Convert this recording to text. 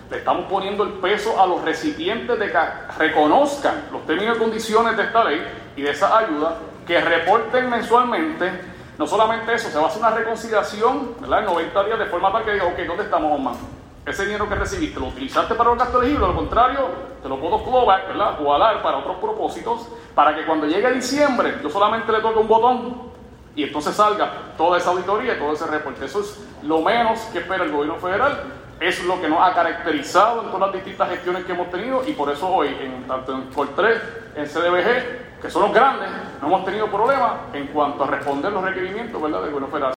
le estamos poniendo el peso a los recipientes de que reconozcan los términos y condiciones de esta ley y de esa ayuda, que reporten mensualmente. No solamente eso, se va a hacer una reconciliación, ¿verdad?, en 90 días, de forma tal que diga, ok, ¿dónde estamos, Osman? Ese dinero que recibiste, ¿lo utilizaste para los gastos elegibles? A lo contrario, te lo puedo clawback, ¿verdad?, o alar para otros propósitos, para que cuando llegue diciembre, yo solamente le toque un botón y entonces salga toda esa auditoría y todo ese reporte. Eso es lo menos que espera el gobierno federal. Es lo que nos ha caracterizado en todas las distintas gestiones que hemos tenido, y por eso hoy, tanto en COR3, en CDBG, que son los grandes, no hemos tenido problemas en cuanto a responder los requerimientos, ¿verdad?, del gobierno federal.